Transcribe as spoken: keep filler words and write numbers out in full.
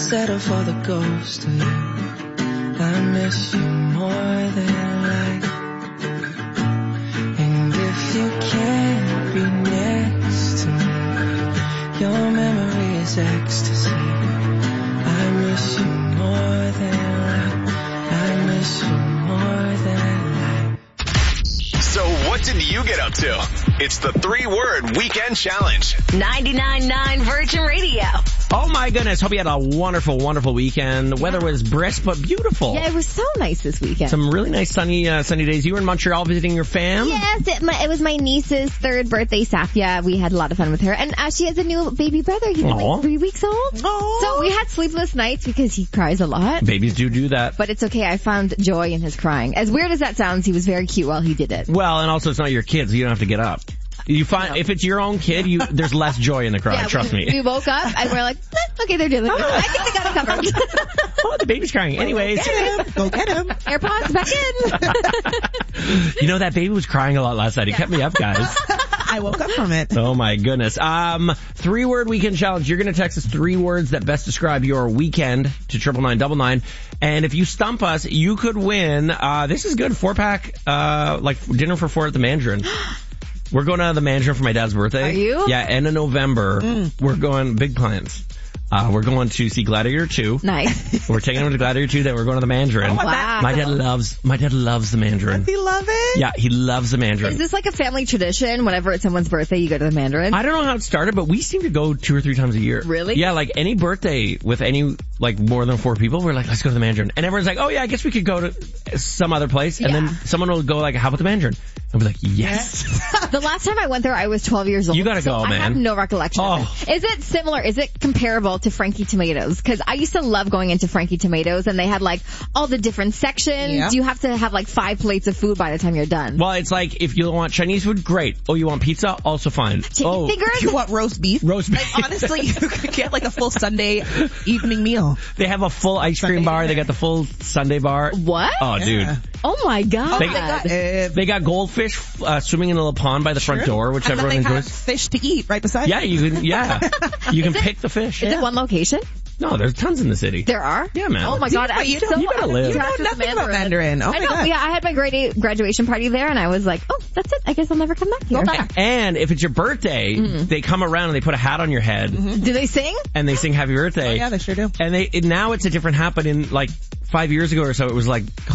settle for the ghost of you. I miss you more than life. And if you can't be next to me, your memory is ecstasy. I miss you more than life. I miss you more than life. So what did you get up to? It's the three-word weekend challenge. ninety-nine point nine Virgin Radio. Oh my goodness, hope you had a wonderful, wonderful weekend. The weather was brisk but beautiful. Yeah, it was so nice this weekend. Some really nice sunny uh, sunny days. You were in Montreal visiting your fam? Yes, it, my, it was my niece's third birthday, Safia. We had a lot of fun with her. And uh, she has a new baby brother. He's Aww. like three weeks old. Aww. So we had sleepless nights because he cries a lot. Babies do do that. But it's okay. I found joy in his crying. As weird as that sounds, he was very cute while he did it. Well, and also it's not your kid, so you don't have to get up. You find if it's your own kid, you there's less joy in the cry. Yeah, trust we, me. We woke up and we're like, eh, okay, they're doing it. I think they got it covered. Oh, the baby's crying. Anyways, Go get him. AirPods back in. You know that baby was crying a lot last night. He kept me up, guys. I woke up from it. Oh my goodness. Um, three word weekend challenge. You're going to text us three words that best describe your weekend to triple nine double nine. And if you stump us, you could win. Uh, this is good. Four pack, uh, like dinner for four at the Mandarin. We're going to the Mandarin for my dad's birthday. Are you? Yeah, end of November. Mm. We're going big plans. Uh, we're going to see Gladiator two. Nice. We're taking him to Gladiator two, then we're going to the Mandarin. Oh, wow. My dad loves, my dad loves the Mandarin. Does he love it? Yeah, he loves the Mandarin. Is this like a family tradition? Whenever it's someone's birthday, you go to the Mandarin? I don't know how it started, but we seem to go two or three times a year. Really? Yeah, like any birthday with any, like more than four people, we're like, let's go to the Mandarin. And everyone's like, oh yeah, I guess we could go to some other place. And Yeah. then someone will go like, how about the Mandarin? And we're like, yes. The last time I went there, I was twelve years old. You gotta so go, I man. have no recollection Oh. of it. Is it similar? Is it comparable to Frankie Tomatoes? Because I used to love going into Frankie Tomatoes, and they had like all the different sections. Yeah. You have to have like five plates of food by the time you're done. Well, it's like, if you want Chinese food, great. Oh, you want pizza? Also fine. Chicken oh, fingers? You want roast beef? roast beef. Like, honestly, you could get like a full Sunday evening meal. They have a full ice cream Sunday bar. They dinner. got the full Sunday bar. What? Oh, Yeah. dude. Oh my god. They got, uh, They got goldfish uh, swimming in a little pond by the front door, which and then everyone they have enjoys. fish to eat right beside Yeah, you. you can, yeah. You can pick the fish. Is it one location? No, there's tons in the city. There are? Yeah, man. Oh my god. But I'm you so don't- you gotta live. You know attracted to nothing about Mandarin. Oh I my know. god. Yeah, I had my grade eight graduation party there, and I was like, oh, that's it. I guess I'll never come back here. Go back. And if it's your birthday, Mm-hmm. they come around and they put a hat on your head Do they sing? and they sing happy birthday. Oh, yeah, they sure do. And they, it, now it's a different hat, but in like five years ago or so, it was like